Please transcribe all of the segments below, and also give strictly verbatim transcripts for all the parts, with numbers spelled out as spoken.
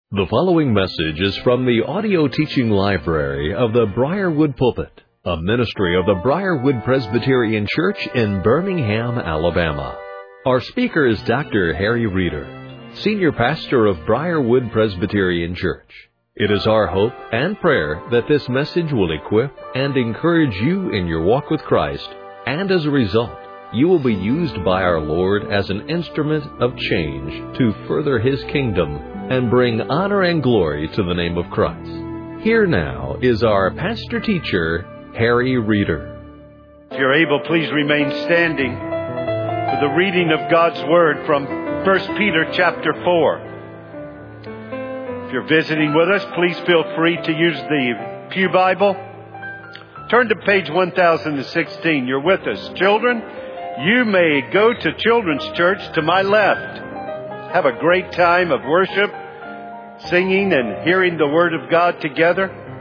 The following message is from the audio teaching library of the Briarwood Pulpit, a ministry of the Briarwood Presbyterian Church in Birmingham, Alabama. Our speaker is Doctor Harry Reeder, Senior Pastor of Briarwood Presbyterian Church. It is our hope and prayer that this message will equip and encourage you in your walk with Christ, and as a result, you will be used by our Lord as an instrument of change to further His kingdom and bring honor and glory to the name of Christ. Here now is our pastor-teacher, Harry Reeder. If you're able, please remain standing for the reading of God's Word from First Peter chapter four. If you're visiting with us, please feel free to use the Pew Bible. Turn to page one thousand sixteen. You're with us. Children, you may go to Children's Church to my left. Have a great time of worship, singing and hearing the Word of God together.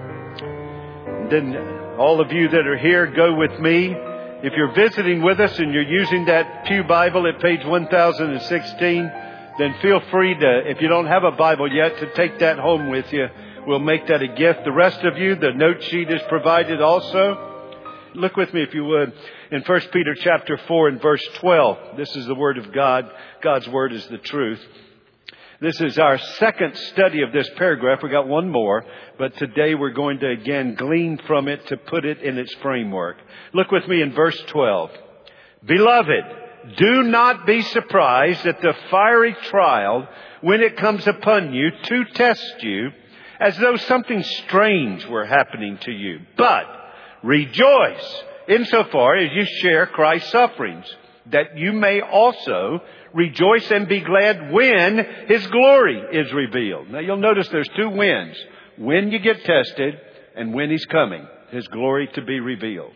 And then all of you that are here, go with me. If you're visiting with us and you're using that Pew Bible at page one thousand sixteen, then feel free to, if you don't have a Bible yet, to take that home with you. We'll make that a gift. The rest of you, the note sheet is provided also. Look with me, if you would, in First Peter chapter four and verse twelve. This is the Word of God. God's Word is the truth. This is our second study of this paragraph. We got one more, but today we're going to again glean from it to put it in its framework. Look with me in verse twelve. Beloved, do not be surprised at the fiery trial when it comes upon you to test you, as though something strange were happening to you. But rejoice insofar as you share Christ's sufferings, that you may also rejoice and be glad when His glory is revealed. Now you'll notice there's two whens. When you get tested and when He's coming, His glory to be revealed.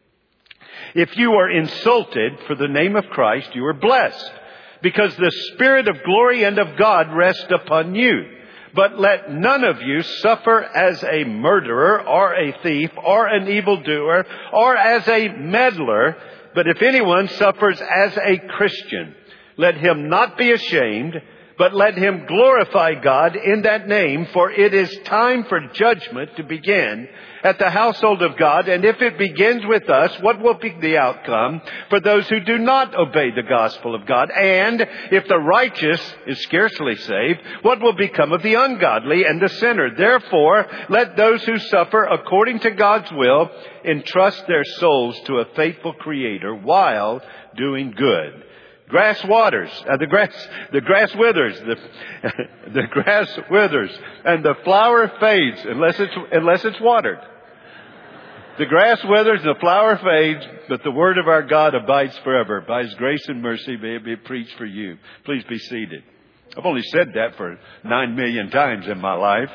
If you are insulted for the name of Christ, you are blessed, because the Spirit of glory and of God rests upon you. But let none of you suffer as a murderer or a thief or an evildoer or as a meddler. But if anyone suffers as a Christian, let him not be ashamed, but let him glorify God in that name. For it is time for judgment to begin at the household of God. And if it begins with us, what will be the outcome for those who do not obey the gospel of God? And if the righteous is scarcely saved, what will become of the ungodly and the sinner? Therefore, let those who suffer according to God's will entrust their souls to a faithful Creator while doing good. Grass waters, uh, the grass, the grass withers, the, the grass withers, and the flower fades unless it's, unless it's watered. The grass withers and the flower fades, but the word of our God abides forever. By His grace and mercy may it be preached for you. Please be seated. I've only said that for nine million times in my life.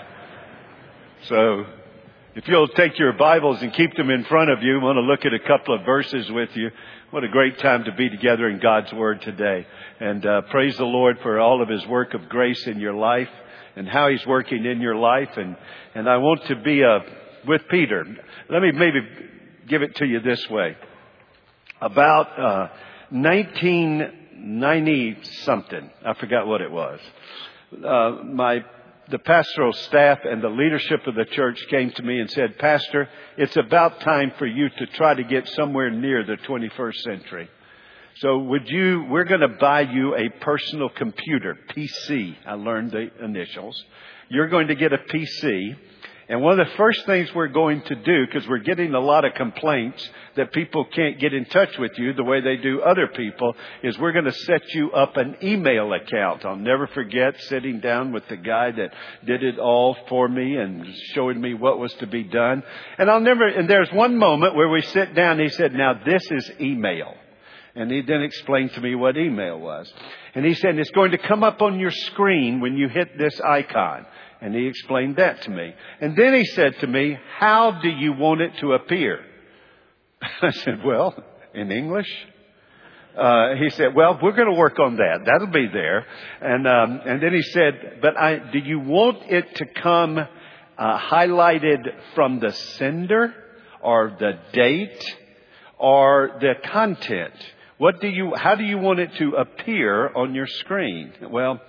So, if you'll take your Bibles and keep them in front of you, I want to look at a couple of verses with you. What a great time to be together in God's Word today. And uh, praise the Lord for all of His work of grace in your life and how He's working in your life. And, and I want to be uh, with Peter. Let me maybe give it to you this way. About uh, nineteen ninety something, I forgot what it was, uh, my the pastoral staff and the leadership of the church came to me and said, Pastor, it's about time for you to try to get somewhere near the twenty-first century. So would you, we're going to buy you a personal computer, P C. I learned the initials. You're going to get a P C. And one of the first things we're going to do, because we're getting a lot of complaints that people can't get in touch with you the way they do other people, is we're going to set you up an email account. I'll never forget sitting down with the guy that did it all for me and showing me what was to be done. And I'll never, and there's one moment where we sit down, he said, now this is email. And he then explained to me what email was. And he said, it's going to come up on your screen when you hit this icon. And he explained that to me. And then he said to me, how do you want it to appear? I said, well, in English. Uh, he said, well, we're going to work on that. That'll be there. And um, and then he said, but I, do you want it to come uh, highlighted from the sender or the date or the content? What do you, how do you want it to appear on your screen? Well,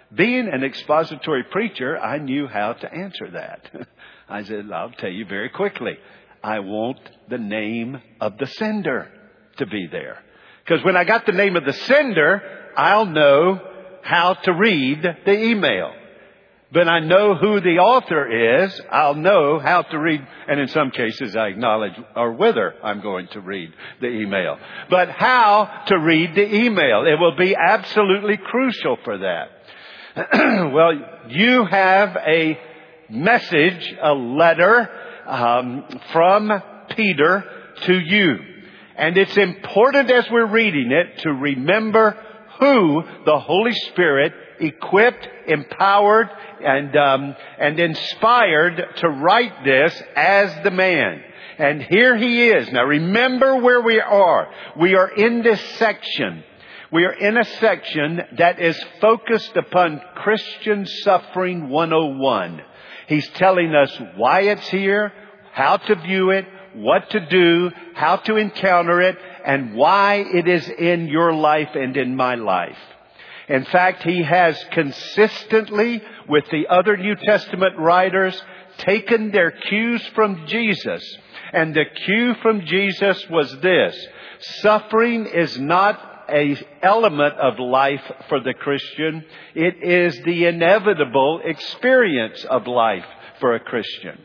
Being an expository preacher, I knew how to answer that. I said, I'll tell you very quickly. I want the name of the sender to be there. Because when I got the name of the sender, I'll know how to read the email. But I know who the author is, I'll know how to read, and in some cases I acknowledge or whether I'm going to read the email. But how to read the email, it will be absolutely crucial for that. Well, you have a message, a letter um, from Peter to you. And it's important as we're reading it to remember who the Holy Spirit equipped, empowered, and um, and inspired to write this as the man. And here he is. Now remember where we are. We are in this section. We are in a section that is focused upon Christian Suffering one oh one. He's telling us why it's here, how to view it, what to do, how to encounter it, and why it is in your life and in my life. In fact, he has consistently, with the other New Testament writers, taken their cues from Jesus. And the cue from Jesus was this: suffering is not an element of life for the Christian. It is the inevitable experience of life for a Christian.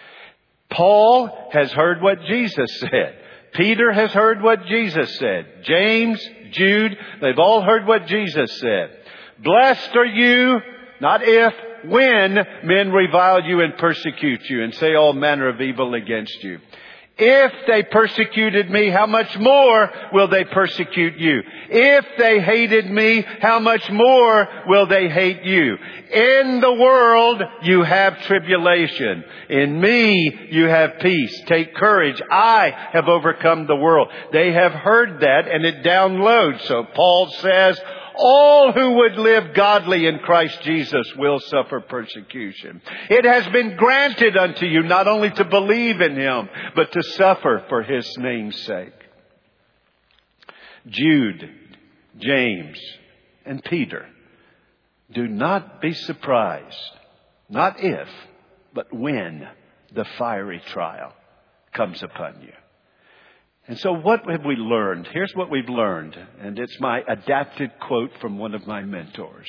Paul has heard what Jesus said. Peter has heard what Jesus said. James, Jude, they've all heard what Jesus said. Blessed are you, not if, when men revile you and persecute you and say all manner of evil against you. If they persecuted me, how much more will they persecute you? If they hated me, how much more will they hate you? In the world, you have tribulation. In me, you have peace. Take courage. I have overcome the world. They have heard that, and it downloads. So Paul says, all who would live godly in Christ Jesus will suffer persecution. It has been granted unto you not only to believe in Him, but to suffer for His name's sake. Jude, James, and Peter, do not be surprised, not if, but when the fiery trial comes upon you. And so what have we learned? Here's what we've learned. And it's my adapted quote from one of my mentors.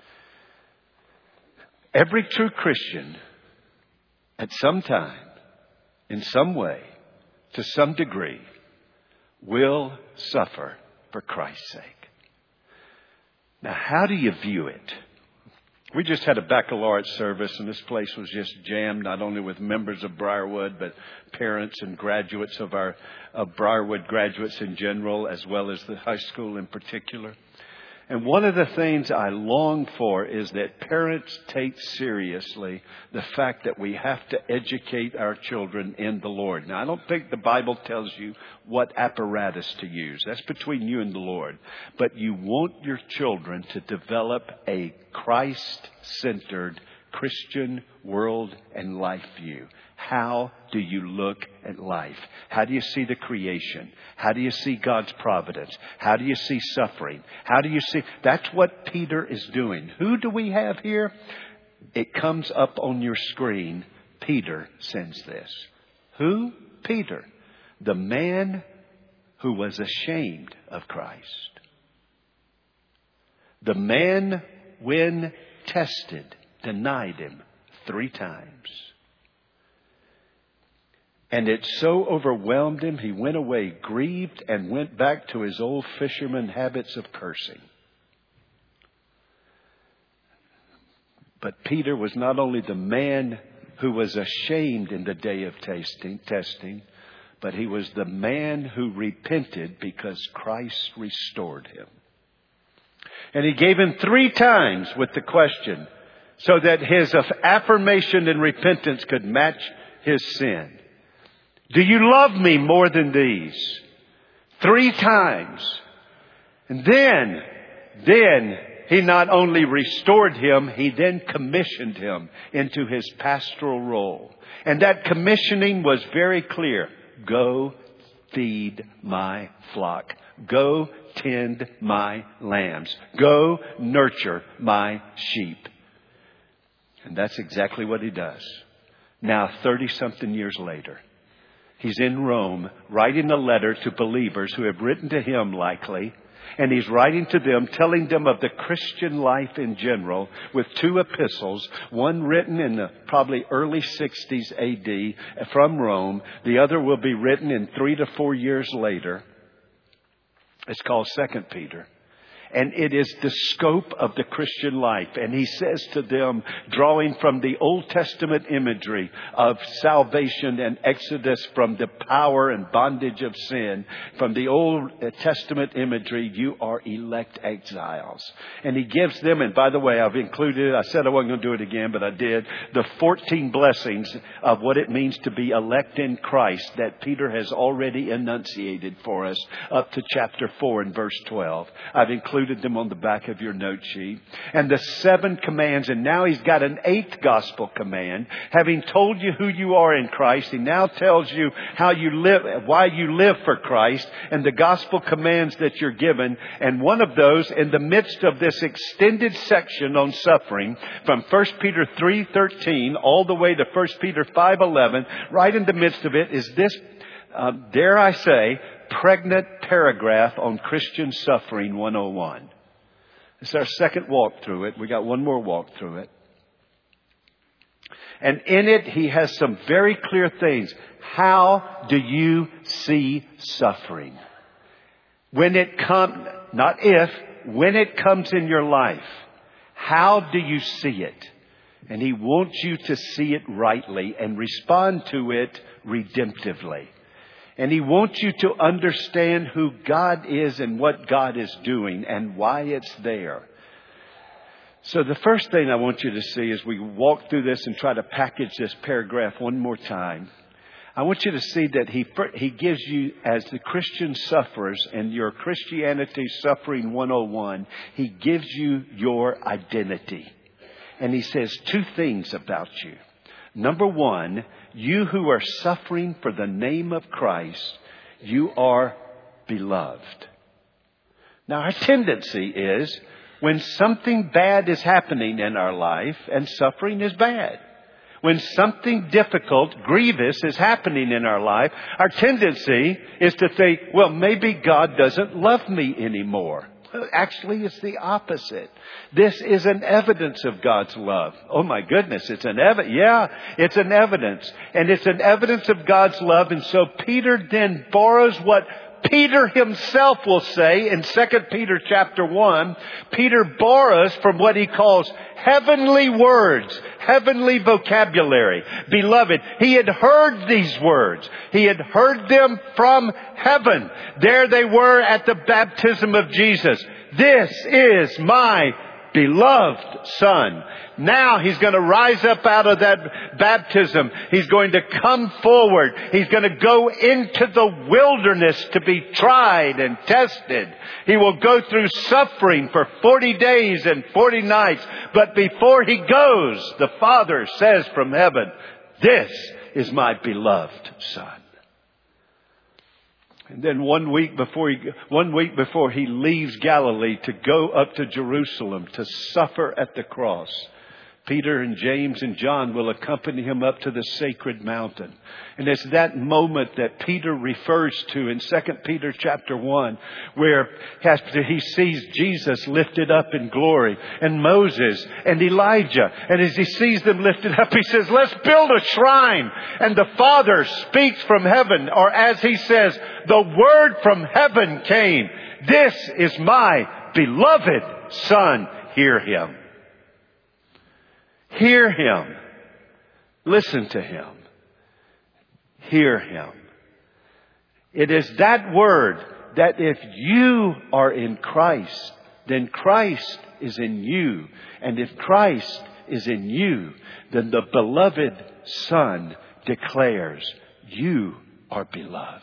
Every true Christian, at some time, in some way, to some degree, will suffer for Christ's sake. Now, how do you view it? We just had a baccalaureate service, and this place was just jammed, not only with members of Briarwood, but parents and graduates of our of Briarwood graduates in general, as well as the high school in particular. And one of the things I long for is that parents take seriously the fact that we have to educate our children in the Lord. Now, I don't think the Bible tells you what apparatus to use. That's between you and the Lord. But you want your children to develop a Christ-centered Christian world and life view. How do you look at life? How do you see the creation? How do you see God's providence? How do you see suffering? How do you see? That's what Peter is doing. Who do we have here? It comes up on your screen. Peter sends this. Who? Peter. The man who was ashamed of Christ. The man, when tested, denied Him three times. And it so overwhelmed him, he went away grieved and went back to his old fisherman habits of cursing. But Peter was not only the man who was ashamed in the day of tasting, testing, but he was the man who repented because Christ restored him. And he gave him three times with the question so that his affirmation and repentance could match his sin. Do you love me more than these? Three times. And then, then he not only restored him, he then commissioned him into his pastoral role. And that commissioning was very clear. Go feed my flock. Go tend my lambs. Go nurture my sheep. And that's exactly what he does. Now, thirty-something years later, he's in Rome writing a letter to believers who have written to him likely. And he's writing to them, telling them of the Christian life in general with two epistles, one written in the probably early sixties A D from Rome. The other will be written in three to four years later. It's called Second Peter. And it is the scope of the Christian life. And he says to them, drawing from the Old Testament imagery of salvation and exodus from the power and bondage of sin, from the Old Testament imagery, you are elect exiles. And he gives them, and by the way, I've included, I said I wasn't going to do it again, but I did, the fourteen blessings of what it means to be elect in Christ that Peter has already enunciated for us up to chapter four and verse twelve. I've included them on the back of your note sheet. And the seven commands. And now he's got an eighth gospel command. Having told you who you are in Christ, he now tells you how you live, why you live for Christ, and the gospel commands that you're given. And one of those, in the midst of this extended section on suffering, from First Peter three thirteen all the way to First Peter five eleven, right in the midst of it is this, uh, dare I say, pregnant paragraph on Christian suffering one oh one. It's our second walk through it. We got one more walk through it. And in it, he has some very clear things. How do you see suffering? When it comes, not if, when it comes in your life, how do you see it? And he wants you to see it rightly and respond to it redemptively. And he wants you to understand who God is and what God is doing and why it's there. So the first thing I want you to see as we walk through this and try to package this paragraph one more time, I want you to see that he, he gives you, as the Christian sufferers and your Christianity Suffering one oh one, he gives you your identity. And he says two things about you. Number one, you who are suffering for the name of Christ, you are beloved. Now, our tendency is when something bad is happening in our life, and suffering is bad, when something difficult, grievous is happening in our life, our tendency is to think, well, maybe God doesn't love me anymore. Actually, it's the opposite. This is an evidence of God's love. Oh my goodness, it's an evidence. Yeah, it's an evidence. And it's an evidence of God's love. And so Peter then borrows what Peter himself will say in Second Peter chapter one. Peter borrows from what he calls heavenly words, heavenly vocabulary. Beloved, he had heard these words. He had heard them from heaven. There they were at the baptism of Jesus. This is my beloved Son. Now he's going to rise up out of that baptism. He's going to come forward. He's going to go into the wilderness to be tried and tested. He will go through suffering for forty days and forty nights. But before he goes, the Father says from heaven, "This is my beloved Son." And then one week before he, one week before he leaves Galilee to go up to Jerusalem to suffer at the cross, Peter and James and John will accompany him up to the sacred mountain. And it's that moment that Peter refers to in Second Peter chapter one, where he sees Jesus lifted up in glory, and Moses and Elijah. And as he sees them lifted up, he says, let's build a shrine. And the Father speaks from heaven, or as he says, the word from heaven came. This is my beloved Son. Hear him. Hear him. Listen to him. Hear him. It is that word that if you are in Christ, then Christ is in you. And if Christ is in you, then the beloved Son declares, you are beloved.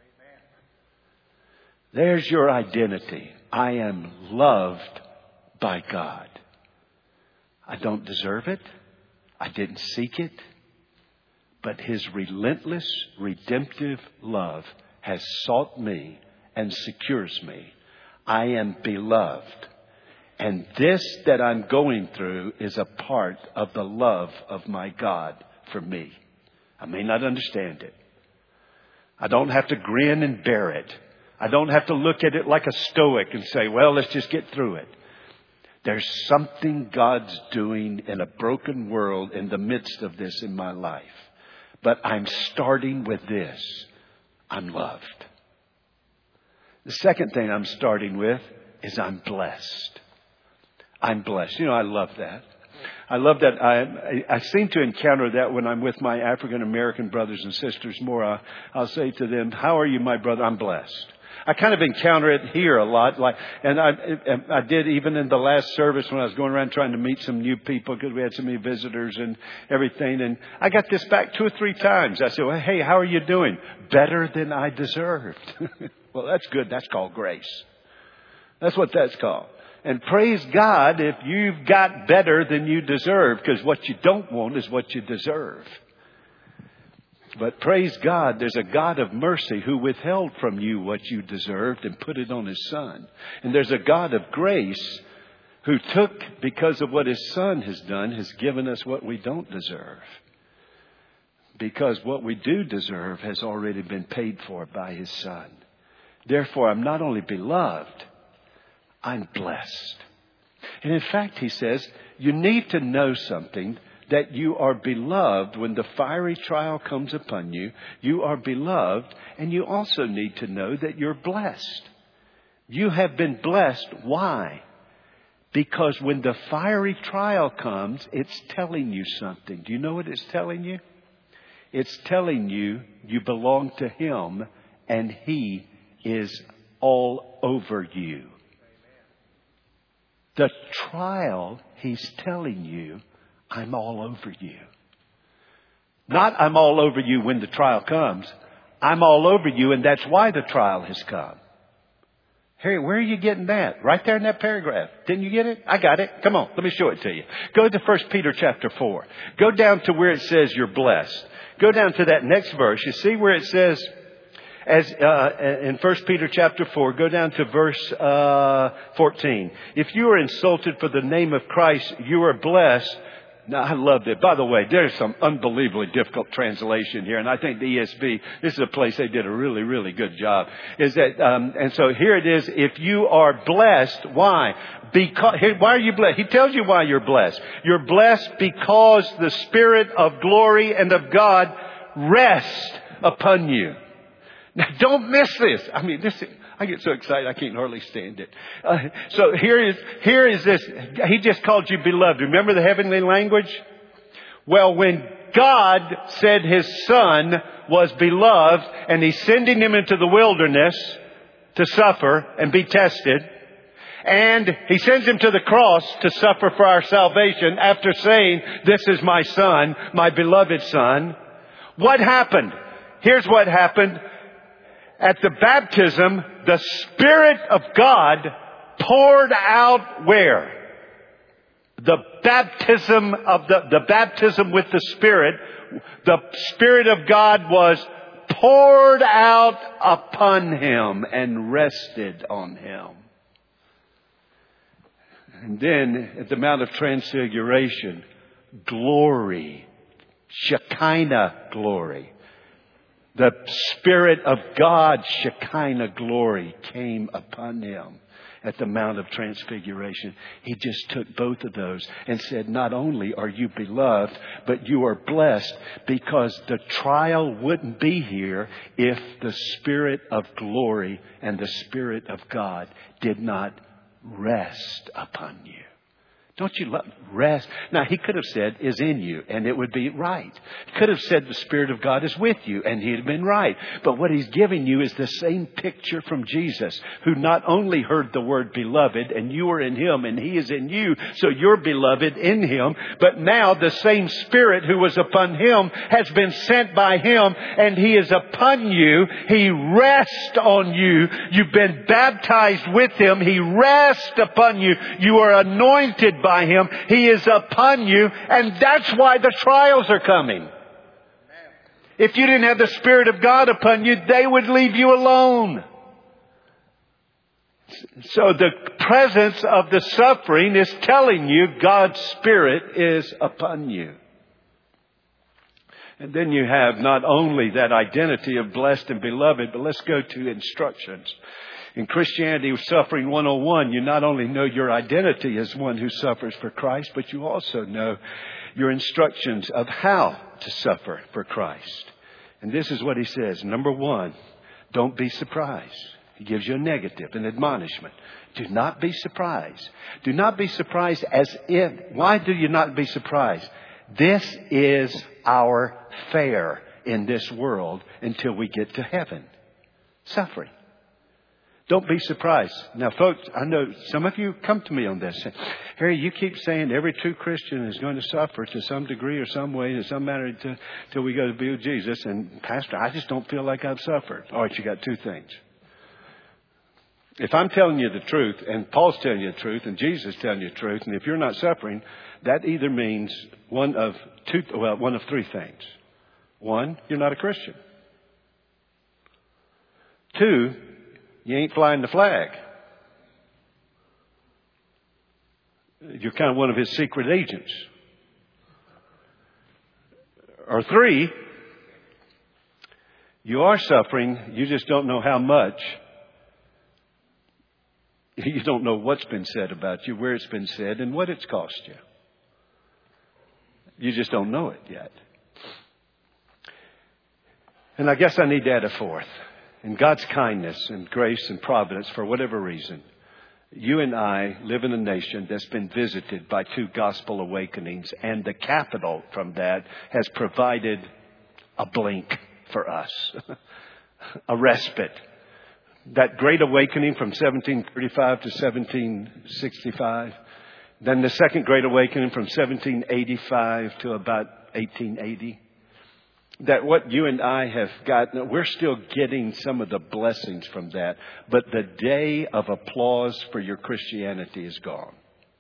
There's your identity. I am loved by God. I don't deserve it. I didn't seek it. But his relentless, redemptive love has sought me and secures me. I am beloved. And this that I'm going through is a part of the love of my God for me. I may not understand it. I don't have to grin and bear it. I don't have to look at it like a stoic and say, well, let's just get through it. There's something God's doing in a broken world in the midst of this in my life. But I'm starting with this. I'm loved. The second thing I'm starting with is I'm blessed. I'm blessed. You know, I love that. I love that. I, I seem to encounter that when I'm with my African American brothers and sisters more. I, I'll say to them, how are you, my brother? I'm blessed. I kind of encounter it here a lot. Like, and I, I did even in the last service when I was going around trying to meet some new people because we had so many visitors and everything. And I got this back two or three times. I said, well, hey, how are you doing? Better than I deserved. Well, that's good. That's called grace. That's what that's called. And praise God if you've got better than you deserve, because what you don't want is what you deserve. But praise God, there's a God of mercy who withheld from you what you deserved and put it on His Son. And there's a God of grace who took, because of what His Son has done, has given us what we don't deserve. Because what we do deserve has already been paid for by His Son. Therefore, I'm not only beloved, I'm blessed. And in fact, he says, you need to know something, that you are beloved when the fiery trial comes upon you. You are beloved, and you also need to know that you're blessed. You have been blessed. Why? Because when the fiery trial comes, it's telling you something. Do you know what it's telling you? It's telling you you belong to Him, and He is all over you. The trial, He's telling you, I'm all over you. Not I'm all over you when the trial comes. I'm all over you, and that's why the trial has come. Harry, where are you getting that? Right there in that paragraph. Didn't you get it? I got it. Come on, let me show it to you. Go to First Peter chapter four. Go down to where it says you're blessed. Go down to that next verse. You see where it says, as uh, in First Peter chapter four, go down to verse uh, fourteen. If you are insulted for the name of Christ, you are blessed. Now, I loved it. By the way, there's some unbelievably difficult translation here. And I think the E S V, this is a place they did a really, really good job. Is that, um, and so here it is. If you are blessed, why? Because, why are you blessed? He tells you why you're blessed. You're blessed because the Spirit of glory and of God rests upon you. Now, don't miss this. I mean, this is, I get so excited I can't hardly stand it. Uh, so here is here is this. He just called you beloved. Remember the heavenly language? Well, when God said His Son was beloved and He's sending Him into the wilderness to suffer and be tested, and He sends Him to the cross to suffer for our salvation after saying, this is my Son, my beloved Son. What happened? Here's what happened. At the baptism, the Spirit of God poured out where? The baptism of the, the baptism with the Spirit. The Spirit of God was poured out upon Him and rested on Him. And then at the Mount of Transfiguration, glory, Shekinah glory. The Spirit of God, Shekinah glory, came upon Him at the Mount of Transfiguration. He just took both of those and said, not only are you beloved, but you are blessed, because the trial wouldn't be here if the Spirit of glory and the Spirit of God did not rest upon you. Don't you love rest? Now, He could have said, is in you, and it would be right. He could have said the Spirit of God is with you, and He'd have been right. But what He's giving you is the same picture from Jesus, who not only heard the word beloved, and you are in Him, and He is in you, so you're beloved in Him. But now the same Spirit who was upon Him has been sent by Him, and He is upon you. He rests on you. You've been baptized with Him. He rests upon you. You are anointed by by Him. He is upon you, and that's why the trials are coming. If you didn't have the Spirit of God upon you, they would leave you alone. So the presence of the suffering is telling you God's Spirit is upon you. And then you have not only that identity of blessed and beloved, but let's go to instructions. In Christianity Suffering one oh one, you not only know your identity as one who suffers for Christ, but you also know your instructions of how to suffer for Christ. And this is what he says. Number one, don't be surprised. He gives you a negative, an admonishment. Do not be surprised. Do not be surprised as if, why do you not be surprised? This is our fare in this world until we get to heaven. Suffering. Don't be surprised. Now, folks, I know some of you come to me on this. Harry, you keep saying every true Christian is going to suffer to some degree or some way, in some manner, until we go to be with Jesus. And, Pastor, I just don't feel like I've suffered. All right, you got two things. If I'm telling you the truth, and Paul's telling you the truth, and Jesus is telling you the truth, and if you're not suffering, that either means one of two, well, one of three things. One, you're not a Christian. Two, you ain't flying the flag. You're kind of one of his secret agents. Or three, you are suffering, you just don't know how much. You don't know what's been said about you, where it's been said, and what it's cost you. You just don't know it yet. And I guess I need to add a fourth. In God's kindness and grace and providence, for whatever reason, you and I live in a nation that's been visited by two gospel awakenings, and the capital from that has provided a blink for us, a respite. That great awakening from seventeen thirty-five to seventeen sixty-five, then the second great awakening from seventeen eighty-five to about eighteen eighty. That what you and I have gotten, we're still getting some of the blessings from that. But the day of applause for your Christianity is gone.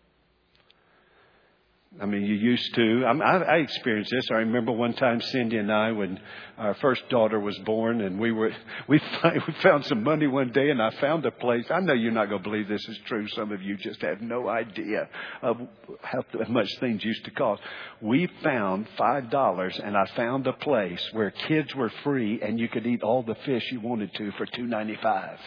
I mean, you used to. I, I experienced this. I remember one time Cindy and I, when our first daughter was born, and we were we, find, we found some money one day, and I found a place. I know you're not going to believe this is true. Some of you just have no idea of how much things used to cost. We found five dollars, and I found a place where kids were free, and you could eat all the fish you wanted to for two ninety-five.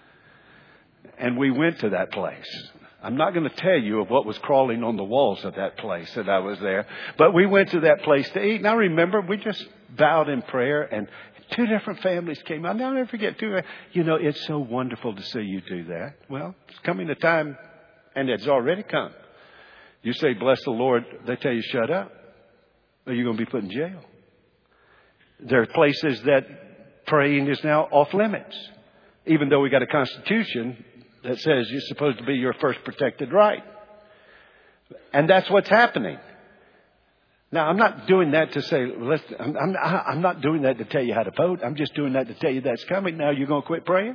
And we went to that place. I'm not going to tell you of what was crawling on the walls of that place that I was there. But we went to that place to eat. And I remember we just bowed in prayer, and two different families came out. I'll never forget two. You know, it's so wonderful to see you do that. Well, it's coming a time, and it's already come. You say, bless the Lord. They tell you, shut up. Or you're going to be put in jail. There are places that praying is now off limits. Even though we got a constitution that says you're supposed to be your first protected right. And that's what's happening. Now, I'm not doing that to say, listen, I'm, I'm, I'm not doing that to tell you how to vote. I'm just doing that to tell you that's coming. Now, you're going to quit praying?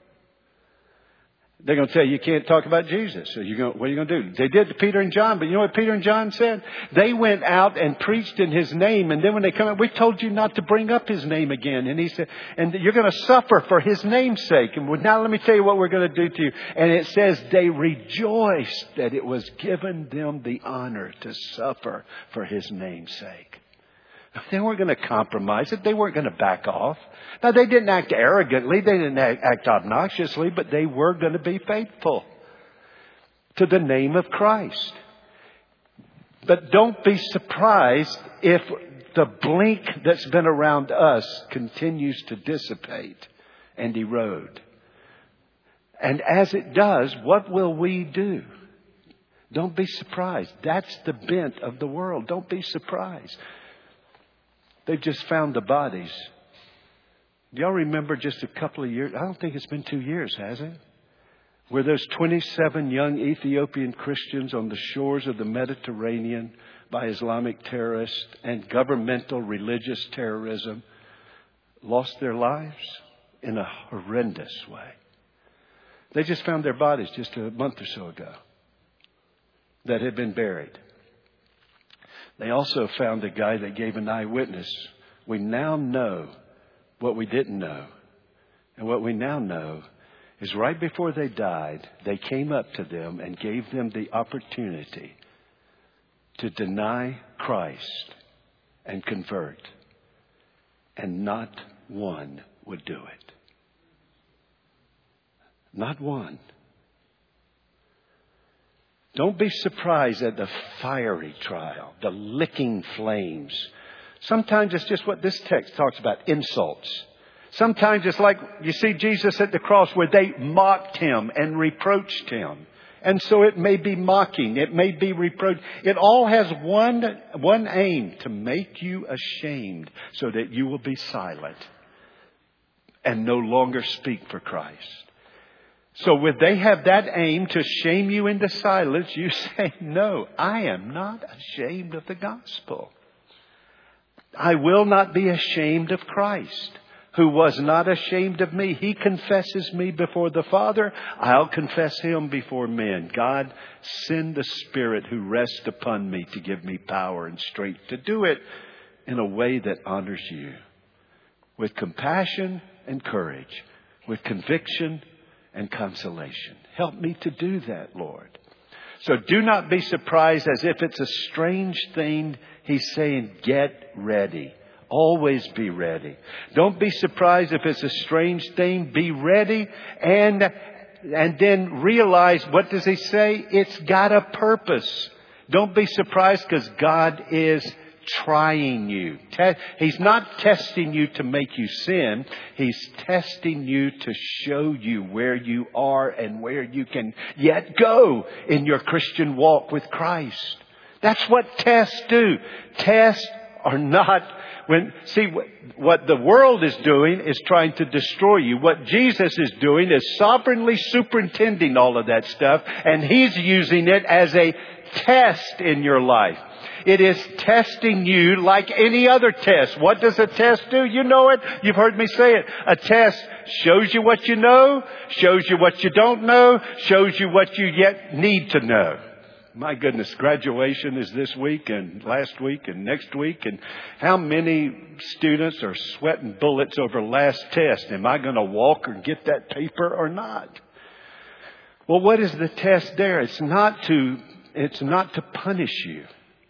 They're going to tell you you can't talk about Jesus. So you're going, what are you going to do? They did to Peter and John, but you know what Peter and John said? They went out and preached in his name. And then when they come out, we told you not to bring up his name again. And he said, and you're going to suffer for his name's sake. And now let me tell you what we're going to do to you. And it says they rejoiced that it was given them the honor to suffer for his name's sake. They weren't going to compromise it. They weren't going to back off. Now, they didn't act arrogantly. They didn't act obnoxiously, but they were going to be faithful to the name of Christ. But don't be surprised if the blink that's been around us continues to dissipate and erode. And as it does, what will we do? Don't be surprised. That's the bent of the world. Don't be surprised. They've just found the bodies. Do y'all remember just a couple of years? I don't think it's been two years, has it? Where those twenty-seven young Ethiopian Christians on the shores of the Mediterranean by Islamic terrorists and governmental religious terrorism lost their lives in a horrendous way. They just found their bodies just a month or so ago that had been buried. They also found a guy that gave an eyewitness. We now know what we didn't know. And what we now know is right before they died, they came up to them and gave them the opportunity to deny Christ and convert. And not one would do it. Not one. Don't be surprised at the fiery trial, the licking flames. Sometimes it's just what this text talks about, insults. Sometimes it's like you see Jesus at the cross where they mocked him and reproached him. And so it may be mocking. It may be reproach. It all has one, one aim, to make you ashamed so that you will be silent and no longer speak for Christ. So when they have that aim to shame you into silence, you say, no, I am not ashamed of the gospel. I will not be ashamed of Christ, who was not ashamed of me. He confesses me before the Father. I'll confess him before men. God, send the Spirit who rests upon me to give me power and strength to do it in a way that honors you. With compassion and courage. With conviction and consolation. Help me to do that, Lord. So do not be surprised as if it's a strange thing. He's saying, get ready. Always be ready. Don't be surprised if it's a strange thing. Be ready and and then realize, what does he say? It's got a purpose. Don't be surprised because God is trying you. He's not testing you to make you sin. He's testing you to show you where you are and where you can yet go in your Christian walk with Christ. That's what tests do. Tests are not... When, see, what the world is doing is trying to destroy you. What Jesus is doing is sovereignly superintending all of that stuff. And he's using it as a test in your life. It is testing you like any other test. What does a test do? You know it. You've heard me say it. A test shows you what you know, shows you what you don't know, shows you what you yet need to know. My goodness, graduation is this week and last week and next week. And how many students are sweating bullets over last test? Am I going to walk or get that paper or not? Well, what is the test there? It's not to, it's not to punish you.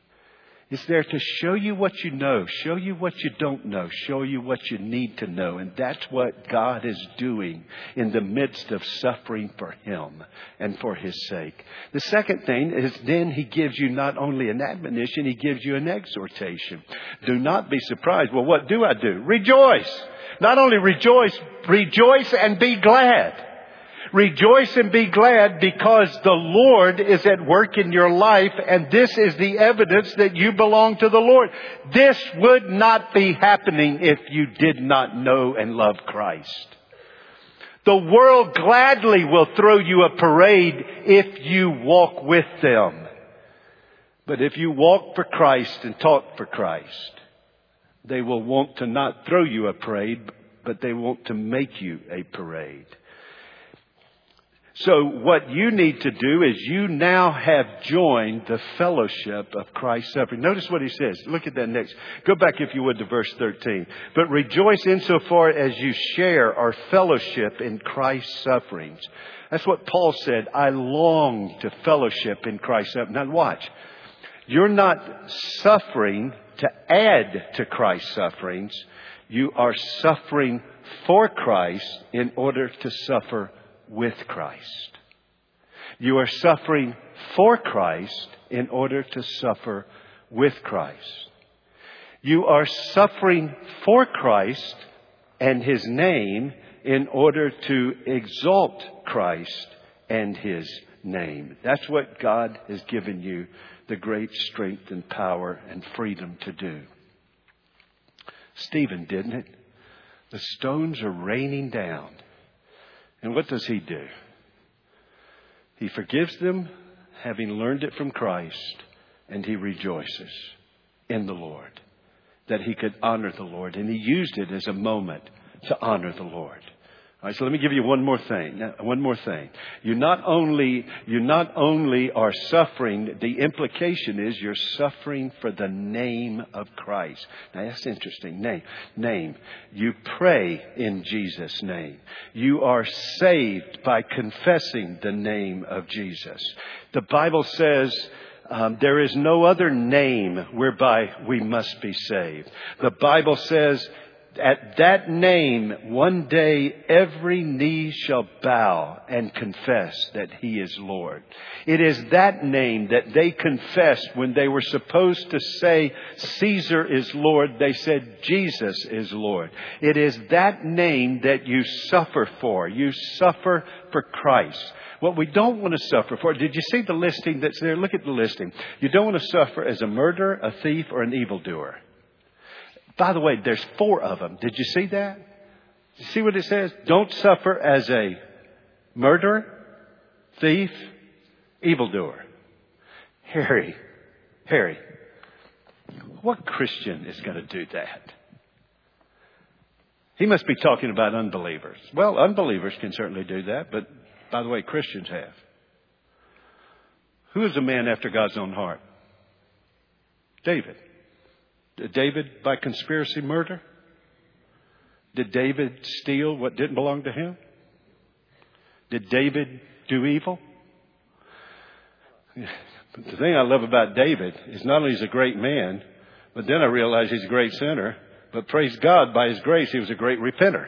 It's there to show you what you know, show you what you don't know, show you what you need to know. And that's what God is doing in the midst of suffering for him and for his sake. The second thing is then he gives you not only an admonition, he gives you an exhortation. Do not be surprised. Well, what do I do? Rejoice. Not only rejoice, rejoice and be glad. Rejoice and be glad because the Lord is at work in your life, and this is the evidence that you belong to the Lord. This would not be happening if you did not know and love Christ. The world gladly will throw you a parade if you walk with them. But if you walk for Christ and talk for Christ, they will want to not throw you a parade, but they want to make you a parade. So what you need to do is you now have joined the fellowship of Christ's suffering. Notice what he says. Look at that next. Go back, if you would, to verse thirteen. But rejoice insofar as you share our fellowship in Christ's sufferings. That's what Paul said. I long to fellowship in Christ's suffering. Now watch. You're not suffering to add to Christ's sufferings. You are suffering for Christ in order to suffer with Christ. You are suffering for Christ in order to suffer with Christ. You are suffering for Christ and his name in order to exalt Christ and his name. That's what God has given you the great strength and power and freedom to do. Stephen, didn't it? The stones are raining down. And what does he do? He forgives them, having learned it from Christ, and he rejoices in the Lord, that he could honor the Lord. And he used it as a moment to honor the Lord. All right, so let me give you one more thing. One more thing. You not only, you not only are suffering, the implication is you're suffering for the name of Christ. Now that's interesting. Name. Name. You pray in Jesus' name. You are saved by confessing the name of Jesus. The Bible says, Um, there is no other name whereby we must be saved. The Bible says, at that name, one day every knee shall bow and confess that He is Lord. It is that name that they confessed when they were supposed to say Caesar is Lord. They said Jesus is Lord. It is that name that you suffer for. You suffer for Christ. What we don't want to suffer for, did you see the listing that's there? Look at the listing. You don't want to suffer as a murderer, a thief, or an evildoer. By the way, there's four of them. Did you see that? You see what it says? Don't suffer as a murderer, thief, evildoer. Harry, Harry, what Christian is going to do that? He must be talking about unbelievers. Well, unbelievers can certainly do that, but by the way, Christians have. Who is a man after God's own heart? David. Did David by conspiracy murder? Did David steal what didn't belong to him? Did David do evil? But the thing I love about David is not only is he a great man, but then I realize he's a great sinner. But praise God, by His grace, he was a great repenter.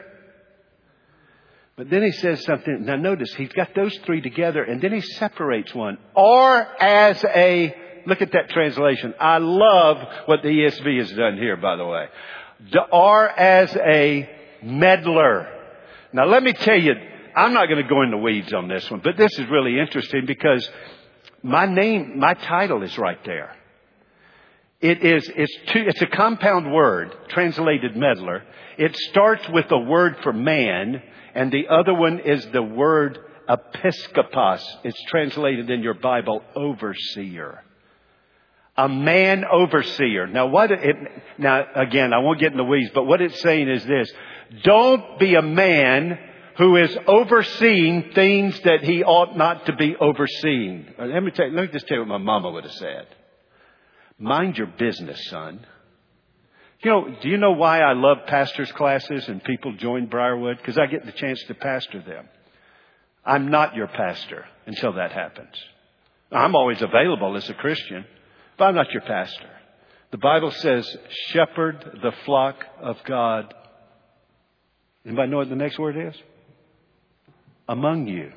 But then he says something. Now notice, he's got those three together, and then he separates one. Or as a... Look at that translation. I love what the E S V has done here, by the way. Or as a meddler. Now, let me tell you, I'm not going to go in the weeds on this one, but this is really interesting because my name, my title is right there. It is, it's two, it's a compound word, translated meddler. It starts with the word for man, and the other one is the word episkopos. It's translated in your Bible, overseer. A man overseer. Now, what it, now again, I won't get in the weeds, but what it's saying is this. Don't be a man who is overseeing things that he ought not to be overseeing. Let me tell you, let me just tell you what my mama would have said. Mind your business, son. You know, do you know why I love pastors' classes and people join Briarwood? Because I get the chance to pastor them. I'm not your pastor until that happens. I'm always available as a Christian. But I'm not your pastor. The Bible says, shepherd the flock of God. Anybody know what the next word is? Among you.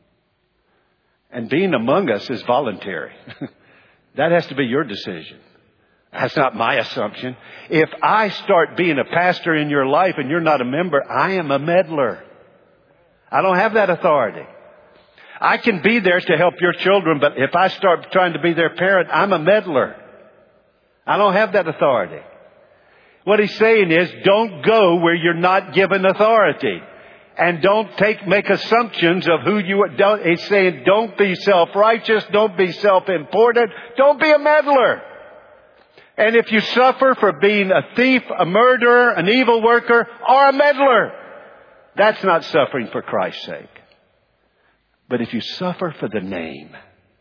And being among us is voluntary. That has to be your decision. That's not my assumption. If I start being a pastor in your life and you're not a member, I am a meddler. I don't have that authority. I can be there to help your children, but if I start trying to be their parent, I'm a meddler. I don't have that authority. What he's saying is, don't go where you're not given authority. And don't take, make assumptions of who you are. Don't, he's saying, don't be self-righteous. Don't be self-important. Don't be a meddler. And if you suffer for being a thief, a murderer, an evil worker, or a meddler, that's not suffering for Christ's sake. But if you suffer for the name,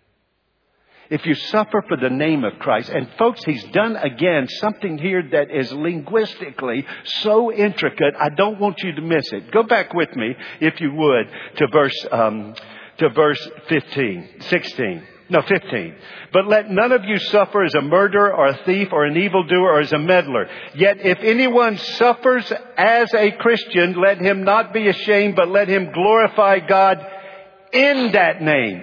if you suffer for the name of Christ, and folks, he's done again something here that is linguistically so intricate, I don't want you to miss it. Go back with me, if you would, to verse, um, to verse fifteen, sixteen. No, fifteen. But let none of you suffer as a murderer or a thief or an evildoer or as a meddler. Yet if anyone suffers as a Christian, let him not be ashamed, but let him glorify God in that name.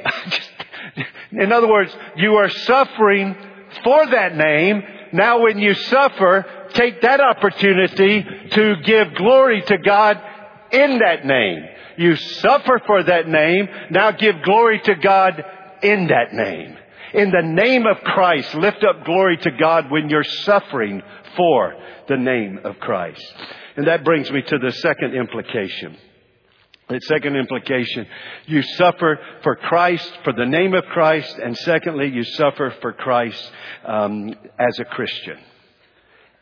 In other words, you are suffering for that name. Now when you suffer, take that opportunity to give glory to God in that name. You suffer for that name. Now give glory to God in that name. In the name of Christ, lift up glory to God when you're suffering for the name of Christ. And that brings me to the second implication. The second implication, you suffer for Christ, for the name of Christ. And secondly, you suffer for Christ um, as a Christian.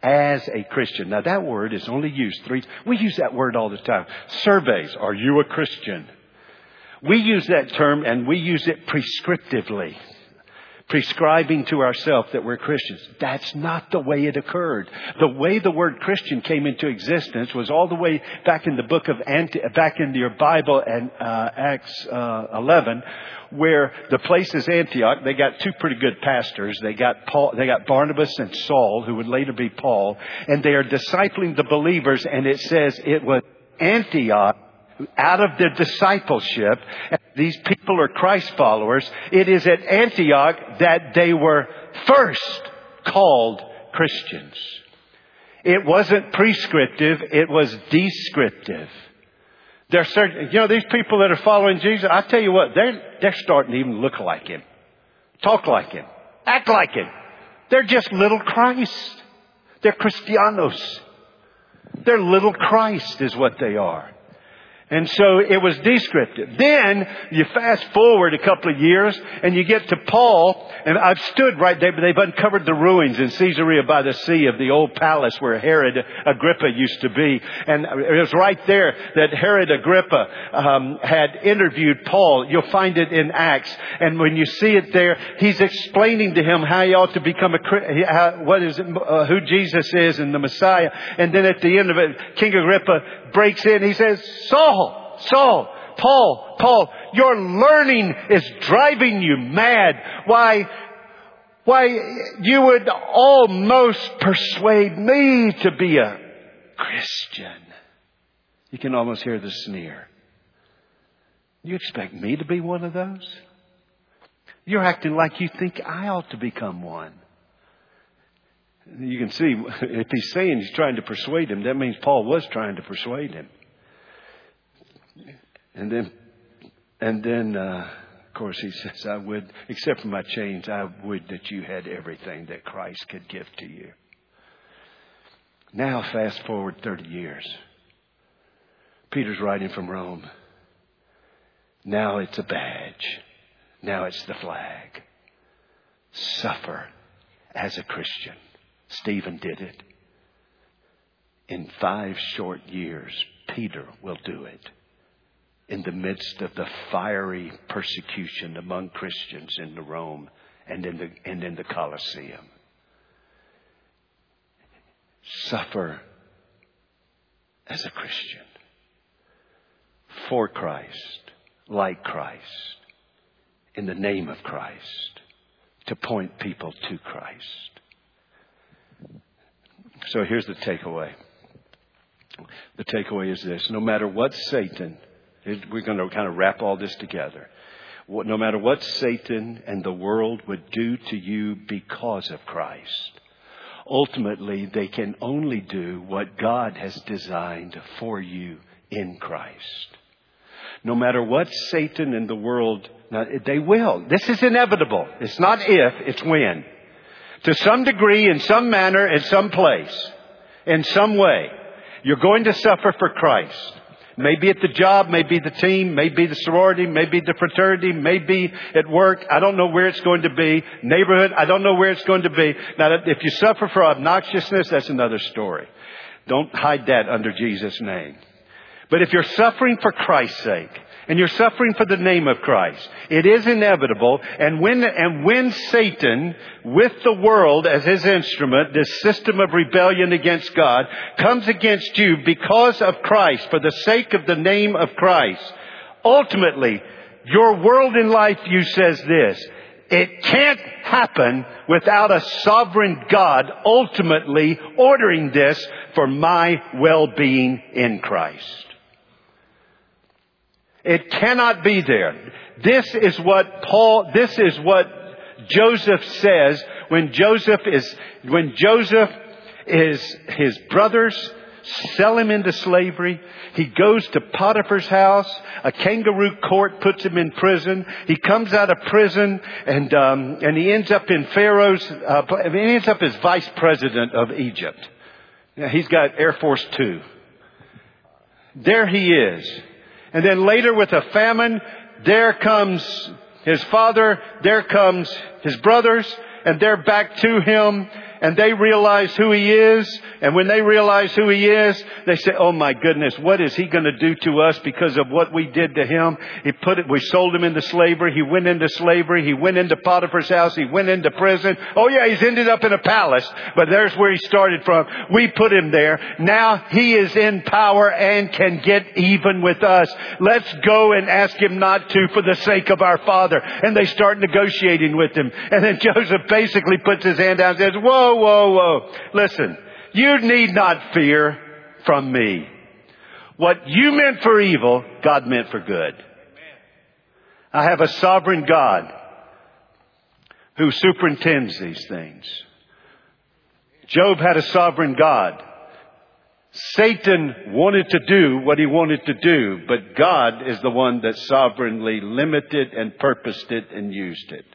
as a Christian. Now that word is only used three. We use that word all the time. Surveys. Are you a Christian? We use that term and we use it prescriptively. Prescribing to ourselves that we're Christians. That's not the way it occurred. The way the word Christian came into existence was all the way back in the book of Ant- back in your Bible and uh, Acts uh, eleven, where the place is Antioch. They got two pretty good pastors. They got Paul, they got Barnabas and Saul, who would later be Paul, and they are discipling the believers. And it says it was Antioch. Out of their discipleship, these people are Christ followers. It is at Antioch that they were first called Christians. It wasn't prescriptive, it was descriptive. They're certain, you know, these people that are following Jesus, I tell you what, they're, they're starting to even look like Him. Talk like Him. Act like Him. They're just little Christ. They're Christianos. They're little Christ is what they are. And so it was descriptive. Then you fast forward a couple of years and you get to Paul. And I've stood right there, but they've uncovered the ruins in Caesarea by the sea of the old palace where Herod Agrippa used to be. And it was right there that Herod Agrippa um, had interviewed Paul. You'll find it in Acts. And when you see it there, he's explaining to him how he ought to become a, how, what is it, uh, who Jesus is and the Messiah. And then at the end of it, King Agrippa breaks in. He says, Saul, Saul, Paul, Paul, your learning is driving you mad. Why, why, you would almost persuade me to be a Christian. You can almost hear the sneer. You expect me to be one of those? You're acting like you think I ought to become one. You can see, if he's saying he's trying to persuade him, that means Paul was trying to persuade him. And then, and then, uh, of course, he says, I would, except for my chains, I would that you had everything that Christ could give to you. Now, fast forward thirty years. Peter's writing from Rome. Now it's a badge. Now it's the flag. Suffer as a Christian. Stephen did it. In five short years, Peter will do it. In the midst of the fiery persecution among Christians in the Rome and in the, and in the Colosseum. Suffer as a Christian. For Christ, like Christ, in the name of Christ, to point people to Christ. So here's the takeaway. The takeaway is this. No matter what Satan, we're going to kind of wrap all this together. No matter what Satan and the world would do to you because of Christ, ultimately they can only do what God has designed for you in Christ. No matter what Satan and the world, now they will. This is inevitable. It's not if, it's when. To some degree, in some manner, in some place, in some way, you're going to suffer for Christ. Maybe at the job, maybe the team, maybe the sorority, maybe the fraternity, maybe at work. I don't know where it's going to be. Neighborhood, I don't know where it's going to be. Now, if you suffer for obnoxiousness, that's another story. Don't hide that under Jesus' name. But if you're suffering for Christ's sake, and you're suffering for the name of Christ, it is inevitable. And when, and when Satan, with the world as his instrument, this system of rebellion against God, comes against you because of Christ, for the sake of the name of Christ, ultimately, your world in life view says this: it can't happen without a sovereign God ultimately ordering this for my well-being in Christ. It cannot be there. This is what Paul, this is what Joseph says when Joseph is, when Joseph is, his brothers sell him into slavery. He goes to Potiphar's house. A kangaroo court puts him in prison. He comes out of prison and, um, and he ends up in Pharaoh's, uh, he ends up as vice president of Egypt. Now, he's got Air Force Two. There he is. And then later with a famine, there comes his father, there comes his brothers, and they're back to him. and they realize who He is. And when they realize who He is, they say, oh my goodness, what is He going to do to us because of what we did to Him? He put it, we sold Him into slavery. He went into slavery. He went into Potiphar's house. He went into prison. Oh yeah, He's ended up in a palace, but there's where He started from. We put Him there. Now He is in power and can get even with us. Let's go and ask Him not to for the sake of our Father. And they start negotiating with Him. And then Joseph basically puts his hand down and says, whoa, whoa, whoa. Listen, you need not fear from me. What you meant for evil, God meant for good. I have a sovereign God who superintends these things. Job had a sovereign God. Satan wanted to do what he wanted to do, but God is the one that sovereignly limited and purposed it and used it.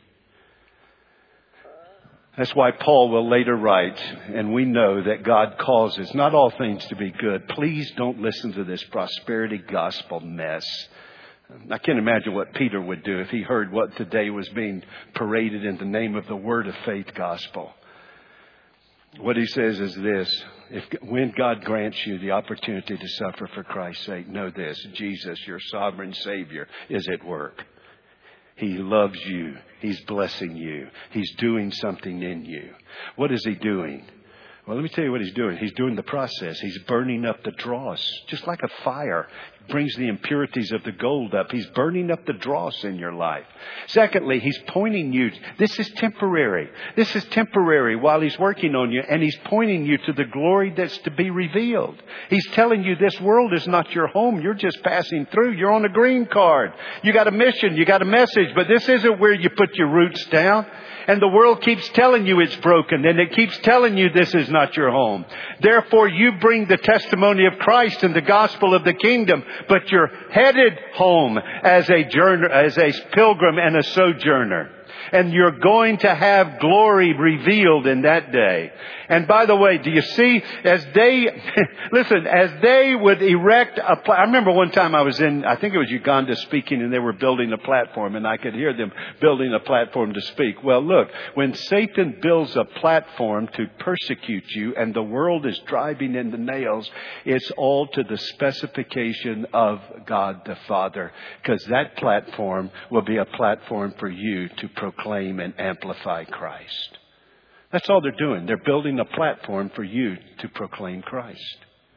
That's why Paul will later write, and we know that God causes not all things to be good. Please don't listen to this prosperity gospel mess. I can't imagine what Peter would do if he heard what today was being paraded in the name of the Word of Faith gospel. What he says is this: if when God grants you the opportunity to suffer for Christ's sake, know this: Jesus, your sovereign Savior, is at work. He loves you. He's blessing you. He's doing something in you. What is He doing? Well, let me tell you what He's doing. He's doing the process. He's burning up the dross, just like a fire. He brings the impurities of the gold up. He's burning up the dross in your life. Secondly, He's pointing you. This is temporary. This is temporary while He's working on you. And He's pointing you to the glory that's to be revealed. He's telling you this world is not your home. You're just passing through. You're on a green card. You got a mission. You got a message. But this isn't where you put your roots down. And the world keeps telling you it's broken. And it keeps telling you this is not your home. Therefore, you bring the testimony of Christ and the gospel of the kingdom. But you're headed home as a journer, as a pilgrim and a sojourner. And you're going to have glory revealed in that day. And by the way, do you see, as they, listen, as they would erect a, pla- I remember one time I was in, I think it was Uganda speaking, and they were building a platform, and I could hear them building a platform to speak. Well, look, when Satan builds a platform to persecute you and the world is driving in the nails, it's all to the specification of God the Father, because that platform will be a platform for you to proclaim and amplify Christ. That's all they're doing. They're building a platform for you to proclaim Christ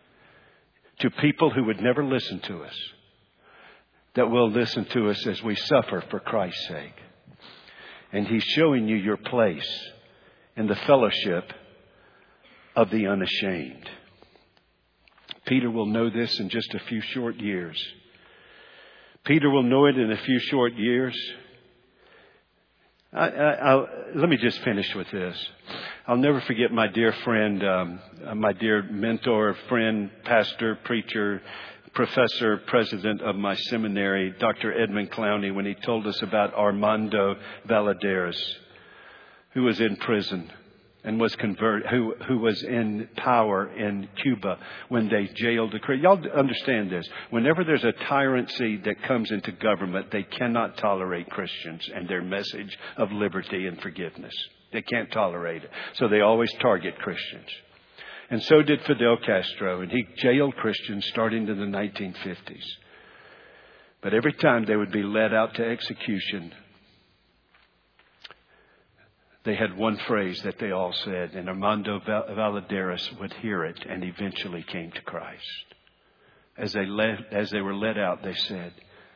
to people who would never listen to us, that will listen to us as we suffer for Christ's sake. And He's showing you your place in the fellowship of the unashamed. Peter will know this in just a few short years. Peter will know it in a few short years. I, I, I'll, let me just finish with this. I'll never forget my dear friend, um, my dear mentor, friend, pastor, preacher, professor, president of my seminary, Doctor Edmund Clowney, when he told us about Armando Valadares, who was in prison and was converted, who who was in power in Cuba when they jailed a Christian. Y'all understand this. Whenever there's a tyranny that comes into government, they cannot tolerate Christians and their message of liberty and forgiveness. They can't tolerate it. So they always target Christians. And so did Fidel Castro, and he jailed Christians starting in the nineteen fifties. But every time they would be led out to execution, they had one phrase that they all said, and Armando Valadares would hear it and eventually came to Christ. As they led, as they were led out, they said,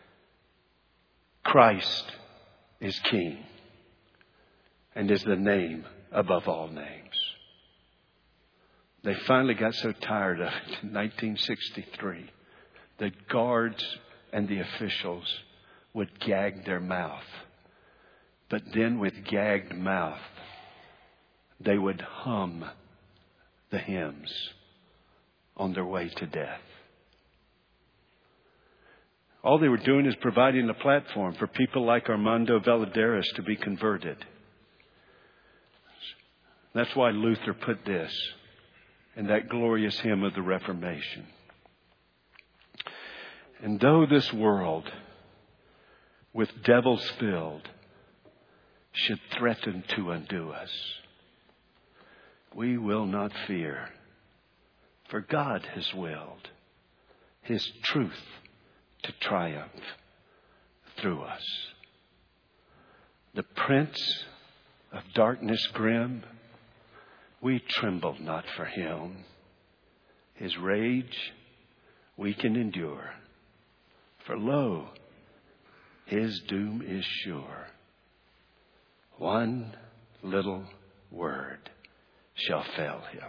"Christ is King and is the name above all names." They finally got so tired of it in nineteen sixty-three that guards and the officials would gag their mouth. But then with gagged mouth, they would hum the hymns on their way to death. All they were doing is providing a platform for people like Armando Valadares to be converted. That's why Luther put this in that glorious hymn of the Reformation. And though this world with devils filled should threaten to undo us, we will not fear, for God has willed His truth to triumph through us. The prince of darkness grim, we tremble not for him. His rage we can endure, for lo, his doom is sure. One little word shall fail him,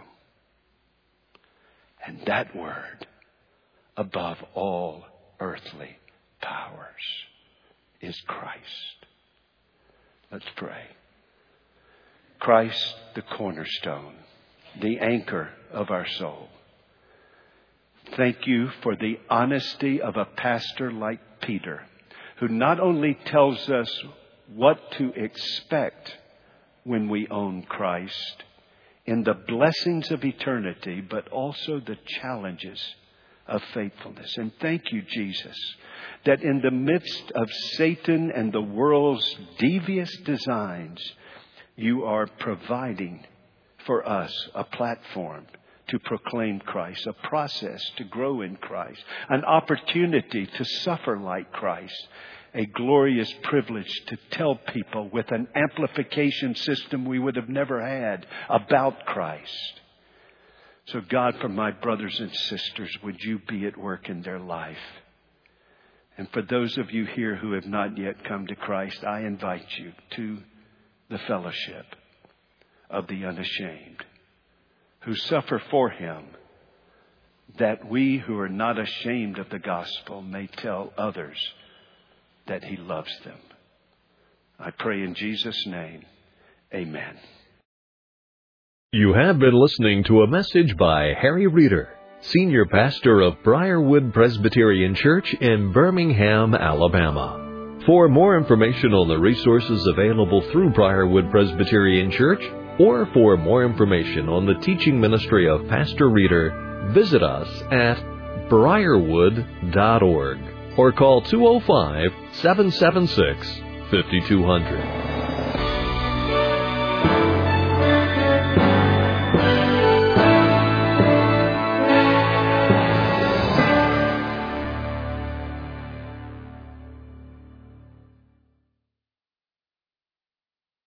and that word above all earthly powers is Christ. Let's pray. Christ, the cornerstone, the anchor of our soul. Thank you for the honesty of a pastor like Peter, who not only tells us what to expect when we own Christ in the blessings of eternity, but also the challenges of faithfulness. And thank you, Jesus, that in the midst of Satan and the world's devious designs, you are providing for us a platform to proclaim Christ, a process to grow in Christ, an opportunity to suffer like Christ, a glorious privilege to tell people with an amplification system we would have never had about Christ. So God, for my brothers and sisters, would you be at work in their life? And for those of you here who have not yet come to Christ, I invite you to the fellowship of the unashamed, who suffer for Him, that we who are not ashamed of the gospel may tell others that He loves them. I pray in Jesus' name, amen. You have been listening to a message by Harry Reeder, Senior Pastor of Briarwood Presbyterian Church in Birmingham, Alabama. For more information on the resources available through Briarwood Presbyterian Church, or for more information on the teaching ministry of Pastor Reeder, visit us at briarwood dot org or call two oh five, seven seven six, five two zero zero.